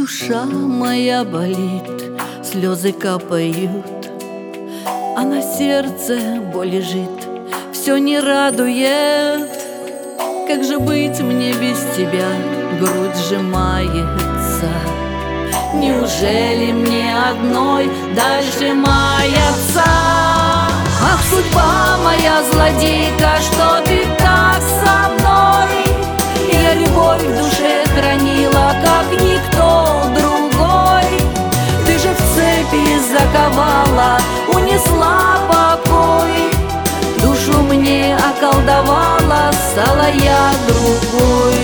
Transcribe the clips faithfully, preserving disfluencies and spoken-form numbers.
душа моя болит, слезы капают, а на сердце боль лежит, все не радует. Как же быть мне без тебя? Грудь сжимается. Неужели мне одной дальше маяться? Ах, судьба моя злодейка, что ты так со мной? Я любовь в душе хранила, как никто другой. Ты же в цепи заковала, унесла покой. Душу мне околдовала, стала я другой.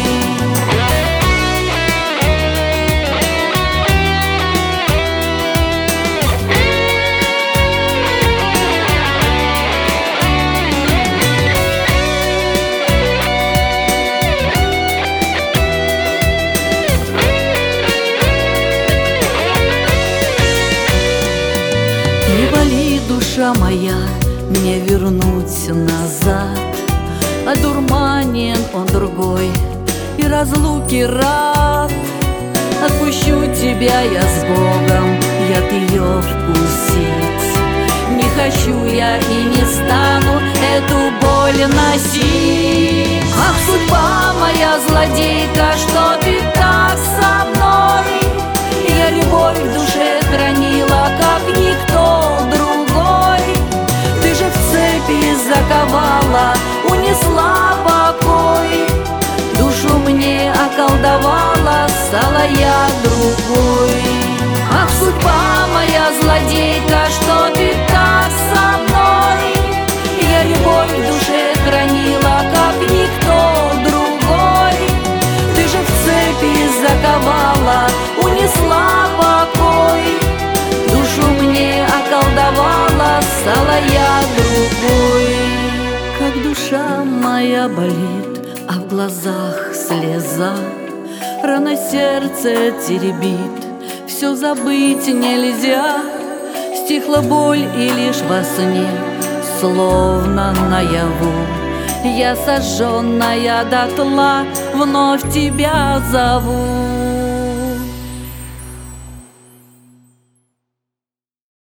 Не боли, душа моя, мне вернуть назад. Одурманен он другой и разлуки рад. Отпущу тебя я с Богом, яд ее вкусить. Не хочу я и не стану эту боль носить. Ах, судьба моя злодейка, что ты так со мной? Я любовь в душе хранила, как никто другой. Ты же в цепи заковала, унесла покой. Душу мне околдовала, стала я другой. Ах, судьба моя злодейка, что ты так со мной? Я любовь в душе хранила, как никто другой. Ты же в цепи заковала, унесла покой. Душу мне околдовала, стала я другой. Как душа моя болит, а в глазах слеза, рано сердце теребит, все забыть нельзя. Стихла боль и лишь во сне, словно наяву, я сожженная дотла вновь тебя зову.